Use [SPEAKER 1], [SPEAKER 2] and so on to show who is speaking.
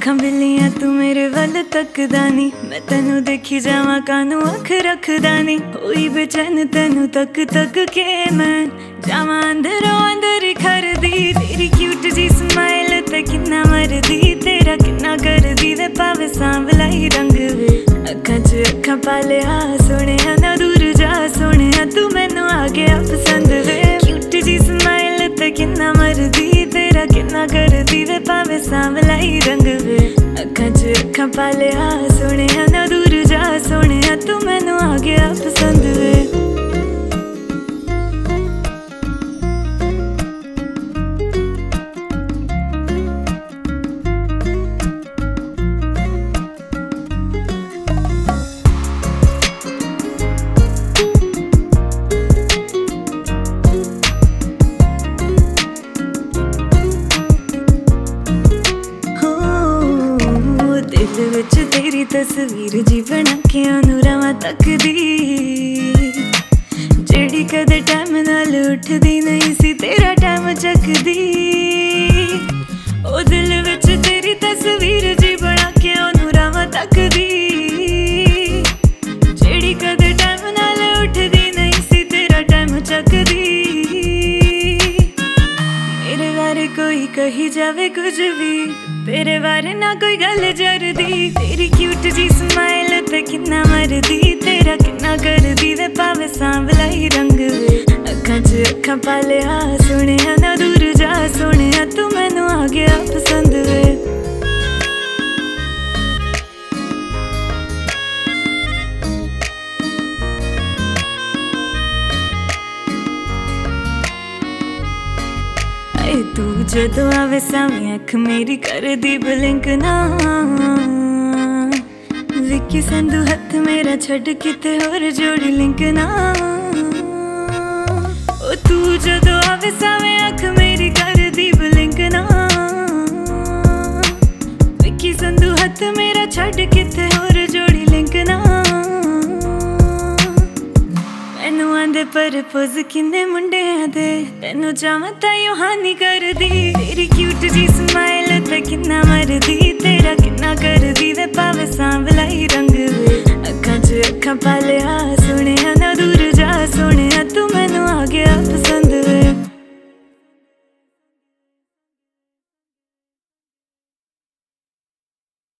[SPEAKER 1] अखां बिल्लियां तू मेरे वल तकदा नी, मैं तेनू देखी जावां कानू अख रखदा नी। होई बेचैन तेनू तक तक के मैं जावां अंदरों अंदर खरदी। तेरी क्यूट जी स्माइल ते किन्ना मरदी, तेरा किन्ना करदी वे पावे सांवला ही रंग वे। अखां च अखां पा लिया सोहणिया ना दूर जा सोहणिया, तू मैनू आ गया पसंद वे। क्यूट जी स्माइल ते किन्ना मरदी, तेरा किन्ना करदी वे पावे सांवला ही रंग वे। अखां च अखां पा लिया सोहणिया ना दूर जा सोहणिया, तू मैनू आ गया पसंद वे। दिल विच तेरी तस्वीर जी बना के ओनू रवां तकदी, जेड़ी कदे टाइम नाल उठदी नहीं सी तेरा टाइम चकदी। ओ दिल विच तेरी तस्वीर जी बना के ओनू रवां तकदी, जेड़ी कदे टाइम नाल उठदी नहीं सी तेरा टाइम चकदी। मेरे बारे कोई कही जावे कुछ भी, तेरे बारे ना कोई गल जरदी। तेरी क्यूट जी स्माइल ते किन्ना मरदी, तेरा किन्ना करदी वे पावे सांवला ही रंग वे। अखां च अखां पा लिया सोहणिया ना दूर जा सोहणिया, तू मैनू आ गया पसंद वे। तू जदों आवे सामने अख मेरी कर दी ब्लिंक ना, विक्की संधू हथ मेरा छड़ किते होर जोड़ी लिंक ना। ओ तू जदों आवे सामने अख मेरी कर दी ब्लिंक ना, विक्की संधू हथ मेरा छड़ किते होर जोड़ी लिंक ना। मैनू आंदे पर पोज किन्ने मुंडियां दे, तेनू चावां ताईं हानी करदी। तेरी क्यूट जी स्माइल ते किन्ना मरदी, तेरा किन्ना कर